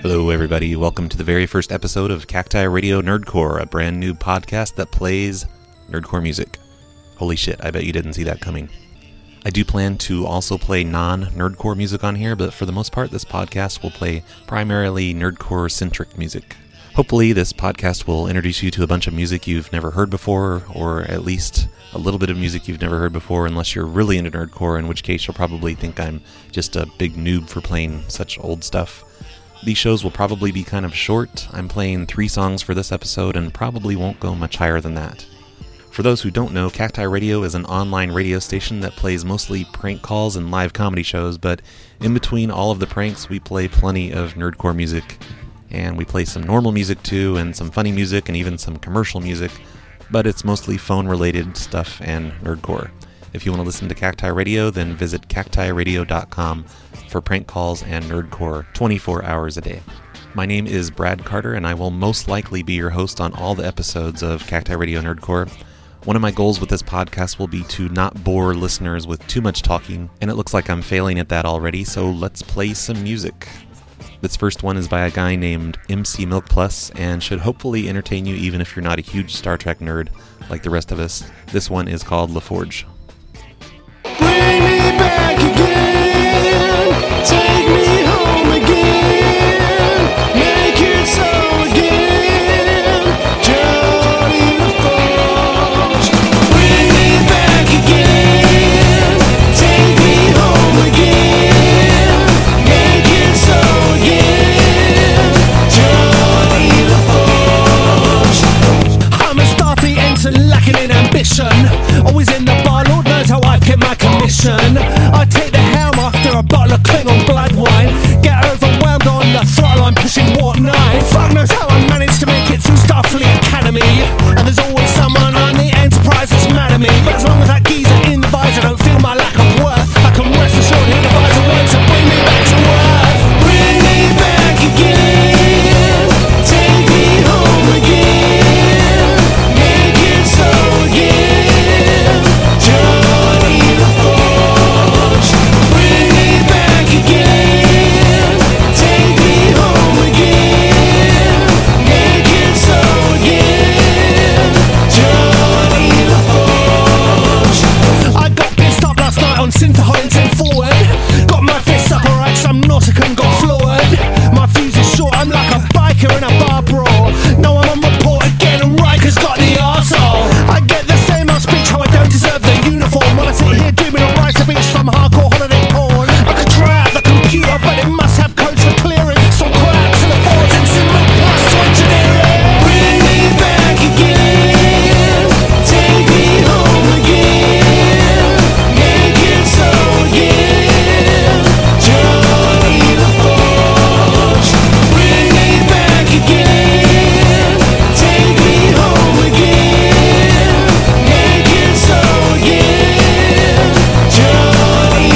Hello everybody, welcome to the very first episode of Cacti Radio Nerdcore, a brand new podcast that plays nerdcore music. Holy shit, I bet you didn't see that coming. I do plan to also play non-nerdcore music on here, but for the most part this podcast will play primarily nerdcore-centric music. Hopefully this podcast will introduce you to a bunch of music you've never heard before, or at least a little bit of music you've never heard before, unless you're really into nerdcore, in which case you'll probably think I'm just a big noob for playing such old stuff. These shows will probably be kind of short. I'm playing 3 songs for this episode and probably won't go much higher than that. For those who don't know, Cacti Radio is an online radio station that plays mostly prank calls and live comedy shows, but in between all of the pranks we play plenty of nerdcore music. And we play some normal music too, and some funny music, and even some commercial music, but it's mostly phone-related stuff and nerdcore. If you want to listen to Cacti Radio, then visit cactiradio.com for prank calls and nerdcore 24 hours a day. My name is Brad Carter, and I will most likely be your host on all the episodes of Cacti Radio Nerdcore. One of my goals with this podcast will be to not bore listeners with too much talking, and it looks like I'm failing at that already, so let's play some music. This first one is by a guy named MC Milk Plus, and should hopefully entertain you even if you're not a huge Star Trek nerd like the rest of us. This one is called LaForge. Bring me back again, take me home again, make it so again, Johnny LaForge. Bring me back again, take me home again, make it so again, Johnny LaForge. I'm a Starfleet ensign lacking in ambition, always in the bar, Lord knows how I've kept my commission. I take the helm after a bottle of Klingon blood wine, get overwhelmed on the throttle, I'm pushing warp 9. Fuck knows how I managed to make it through Starfleet Academy, and there's always someone on the Enterprise that's mad at me. But as long as that geezer in the visor don't feel my lack of worth, I can rest assured he the visor works to bring me back to earth. Bring me back again, take me home again, make it so again, Johnny LaForge. Bring me back again, take me home again, make it so again, Johnny LaForge. I got pissed up last night on Synthaholics and Forward, got my fists up alright, some Nautican got floored. My fuse is short, I'm like a biker in a bar brawl. No, I'm on report again and Riker's got the arsehole. I get the same old speech how I don't deserve the uniform, while I sit here dreaming of rice beach from hardcore holiday porn. I could try out the computer, but it must have codes for clearing, so collapse in the forwards and Simba plus to engineering. Bring me back again, take me home again, make it so again, Johnny LaForge. Bring me back again, take me home again, make it so again, Johnny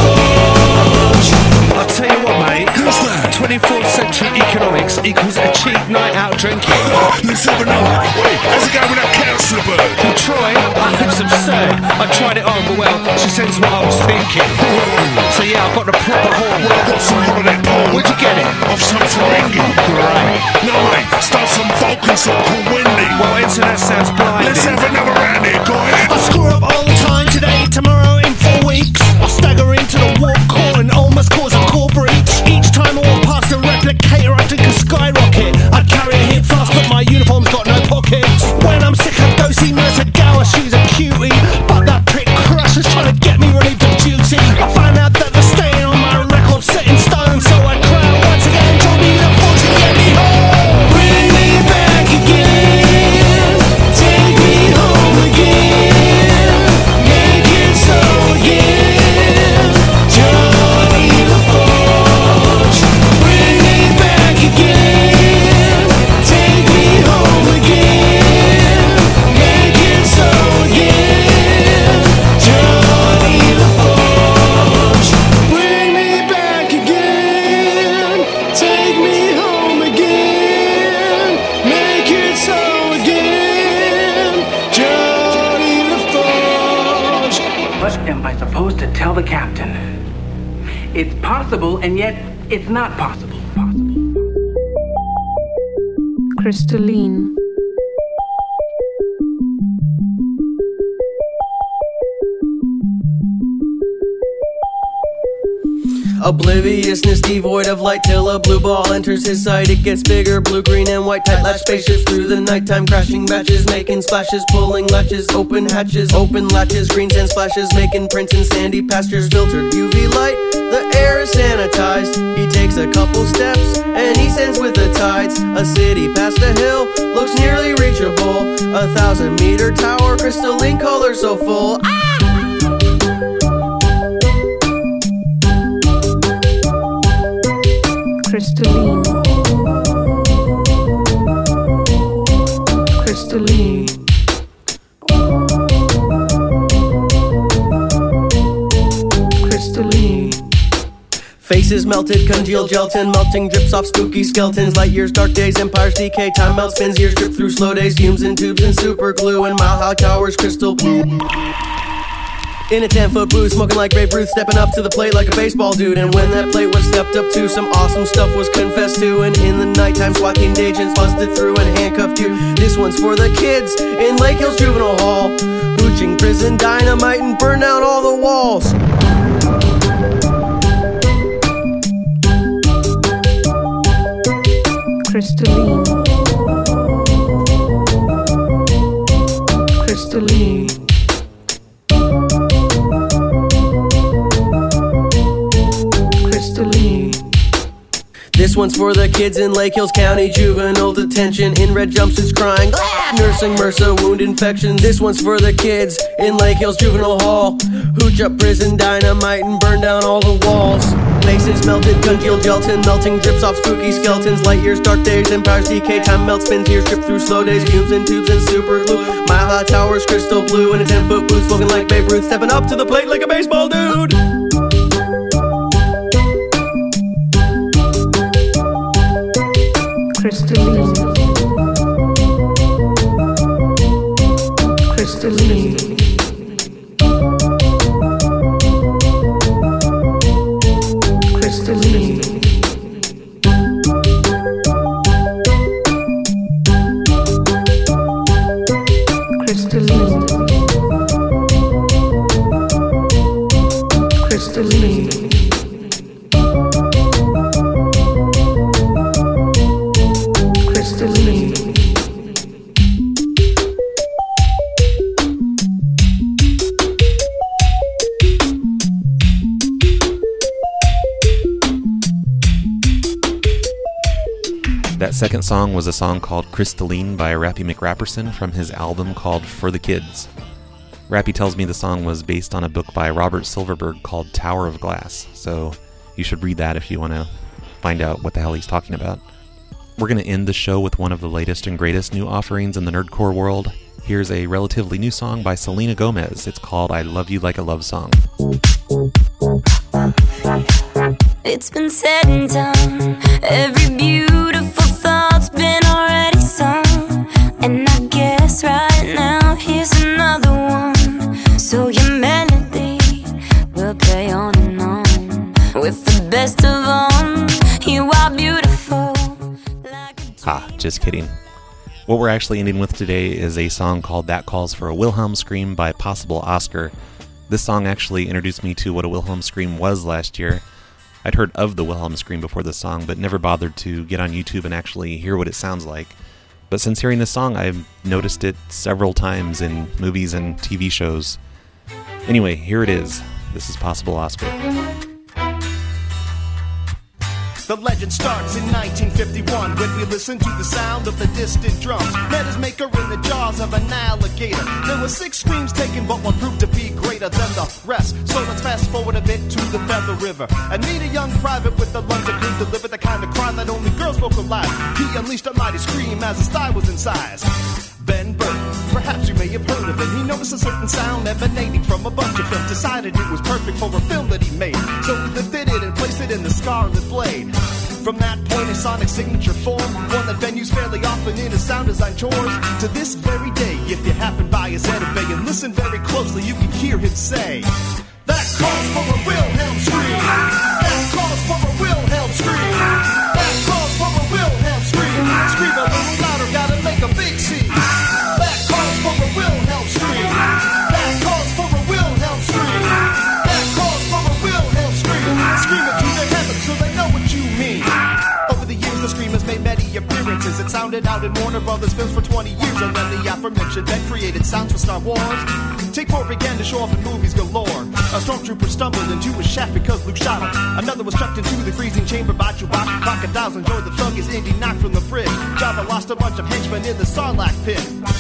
LaForge. I'll tell you what, mate. Who's that? 24th century economics equals a cheap night out drinking. Let's have another. Wait, how's it going with that councillor bird? Well, Troy, it's absurd. I tried it on, but well, she sends what I was thinking. So yeah, I've got the proper horn. Well, I've got some holiday porn. Where'd you get it? Off some Ferengi. Great. No, mate, start some Vulcan song called Wendy. Well, internet sounds blinding. Let's have another round here, guys. I screw up all the time today, tomorrow, in 4 weeks. I'll stagger into the warp core and almost cause a core breach. Each time I walk past a replicator, I drink a skyrocket. I'd carry a hip flask, but my uniform's got no pockets. When I'm sick of dosey, nurse a gower, she's a cutie. But that prick crusher's trying to get me relieved of duty. I found out that the stain on my record set in stone, so I cry out once again, Johnny LaForge, to get me home. Bring me back again, take me home again, make it so again, Johnny LaForge. Bring me back again, take me home again, make it so again, Johnny LaForge. Bring me back again, take me home again, make it so again, Johnny LaForge. What am I supposed to tell the captain? It's possible, and yet it's not possible. Crystalline. Obliviousness devoid of light till a blue ball enters his sight. It gets bigger, blue, green, and white. Tight latch spaceships through the nighttime, crashing batches, making splashes, pulling latches, open hatches, open latches, green sand splashes, making prints in sandy pastures. Filtered UV light, the air is sanitized. He takes a couple steps and he sends with the tides. A city past a hill looks nearly reachable. 1,000-meter tower, crystalline color so full. Crystalline. Crystalline. Crystalline. Faces melted, congealed gelatin, melting drips off spooky skeletons. Light years, dark days, empires decay, time melts, spins, years drip through slow days, fumes and tubes and super glue, and mile-high towers, crystal blue. In a 10-foot booth, smoking like Babe Ruth, stepping up to the plate like a baseball dude. And when that plate was stepped up to, some awesome stuff was confessed to. And in the nighttime, SWAT team agents busted through and handcuffed you. This one's for the kids in Lake Hills Juvenile Hall, hooching prison dynamite and burn down all the walls. Crystalline. Crystalline. This one's for the kids in Lake Hills County Juvenile Detention, in red jumpsuits crying, nursing MRSA wound infection. This one's for the kids in Lake Hills Juvenile Hall, hooch up prison dynamite and burn down all the walls. Faces melted, congealed gelatin, melting drips off spooky skeletons. Light years, dark days, empires decay, time melts, spins, tears drip through slow days, fumes and tubes and super glue. Mile-high towers, crystal blue, in a 10-foot booth, smoking like Babe Ruth, stepping up to the plate like a baseball dude. Crystalline. Crystalline. Crystalline. Crystalline. Crystalline. That second song was a song called Crystalline by Rappy McRapperson from his album called For the Kids. Rappy tells me the song was based on a book by Robert Silverberg called Tower of Glass, so you should read that if you want to find out what the hell he's talking about. We're going to end the show with one of the latest and greatest new offerings in the nerdcore world. Here's a relatively new song by Selena Gomez. It's called I Love You Like a Love Song. It's been said and done. Every beautiful thought's been already sung. And I guess right now here's another one. So your melody will play on and on. With the best of them, you are beautiful. Just kidding. What we're actually ending with today is a song called That Calls for a Wilhelm Scream by Possible Oscar. This song actually introduced me to what a Wilhelm Scream was last year. I'd heard of the Wilhelm Scream before this song, but never bothered to get on YouTube and actually hear what it sounds like. But since hearing this song, I've noticed it several times in movies and TV shows. Anyway, here it is. This is Possible Oscar. The legend starts in 1951 when we listen to the sound of the distant drums. Met his maker in the jaws of an alligator. There were 6 screams taken, but one proved to be greater than the rest. So let's fast forward a bit to the Feather River and meet a young private with the lungs that could deliver the kind of crime that only girls vocalize. He unleashed a mighty scream as his thigh was incised. Ben Burton, perhaps you may have heard of him. He noticed a certain sound emanating from a bunch of films. Decided it was perfect for a film that he made. So he lifted it and placed it in the Scarlet Blade. From that point, his sonic signature formed one that Ben used fairly often in his sound design chores. To this very day, if you happen by his Edit Bay and listen very closely, you can hear him say, that calls for a Wilhelm scream. That calls for a Wilhelm scream. That calls for a Wilhelm scream. Scream a little louder Brothers films for 20 years, and then the aforementioned that created sounds for Star Wars. Take 4 began to show off in movies galore. A stormtrooper stumbled into a shaft because Luke shot him. Another was chucked into the freezing chamber by Chewbacca. Crocodiles enjoyed the thug as Indy knocked from the bridge. Jabba lost a bunch of henchmen in the Sarlacc pit.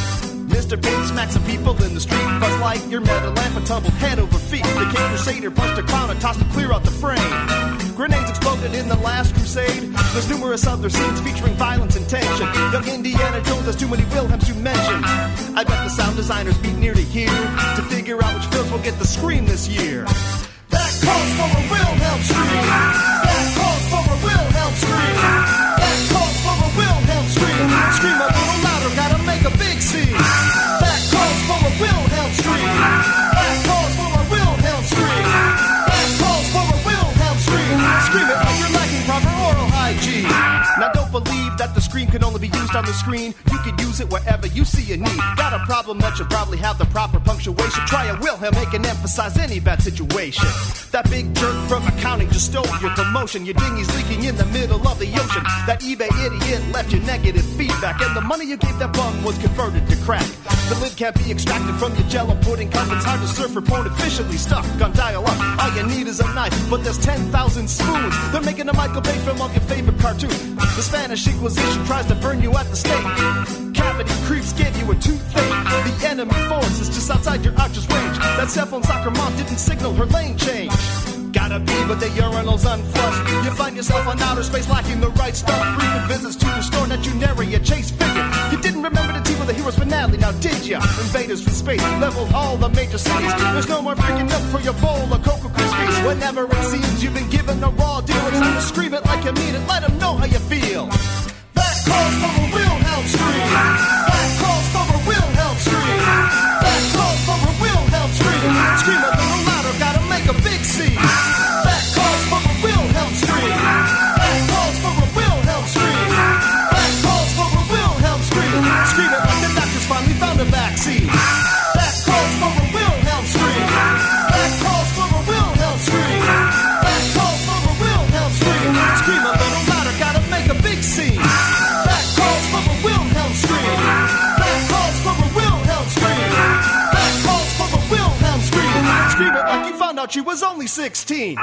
Mr. Pig smacked some people in the street. Buzz Lightyear met a lamp and tumbled head over feet. The King Crusader punched a clown and tossed him clear out the frame. Grenades exploded in the last crusade. There's numerous other scenes featuring violence and tension. Young Indiana Jones has too many Wilhelms to mention. I bet the sound designers beat near to here to figure out which films will get the scream this year. That calls for a Wilhelm scream. That calls for a Wilhelm scream. That calls for a Wilhelm scream. Scream a little louder, gotta make a big scene. That calls for a Wilhelm scream. That calls for a Wilhelm scream. That calls for a Wilhelm scream. Scream it like you're lacking proper oral hygiene. Now don't believe that the scream can only be used on the screen. You can use it wherever you see a need. Got a problem that should probably have the proper punctuation. Try a Wilhelm, it can emphasize any bad situation. That big jerk from accounting just stole your promotion. Your dinghy's leaking in the middle of the ocean. That eBay idiot left you negative feedback, and the money you gave that bum was converted to crack. The lid can't be extracted from your Jello pudding cup. It's hard to surf for porn efficiently stuck on dial-up. All you need is a knife, but there's 10,000 spoons. They're making a Michael Bay film of your favorite cartoon. The Spanish Inquisition tries to burn you at the stake. Cavity creeps gave you a toothache. The enemy force is just outside your archer's range. That cell phone soccer mom didn't signal her lane change. Gotta be, but the urinal's unflushed. You find yourself on outer space lacking the right stuff. Frequent visits to the store that you nary a chase figure. You didn't remember the team of the hero's finale, now did ya? Invaders from space leveled all the major cities. There's no more freaking milk for your bowl of Cocoa Krispies. Whenever it seems you've been given a raw deal, it's time to scream it like you mean it. Let them know how you feel. That calls for a Wilhelm scream. That calls for a Wilhelm scream. That calls for a Wilhelm scream. Scream a little louder, gotta make a big scene. That calls for a Wilhelm scream. That calls for a Wilhelm scream. That calls for a Wilhelm scream. Scream it like the doctors finally found a vaccine. That calls for a Wilhelm scream. That calls for a Wilhelm scream. That calls for a Wilhelm scream. Scream a little louder, gotta make a big scene. That calls for a Wilhelm scream. That calls for a Wilhelm scream. That calls for a Wilhelm scream. Scream it like you found out she was only 16.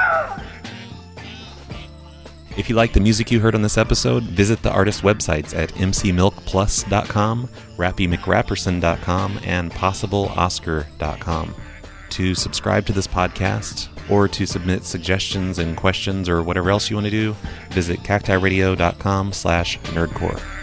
If you like the music you heard on this episode, visit the artist websites at mcmilkplus.com, rappymcrapperson.com, and possibleoscar.com. To subscribe to this podcast, or to submit suggestions and questions or whatever else you want to do, visit cactiradio.com/nerdcore.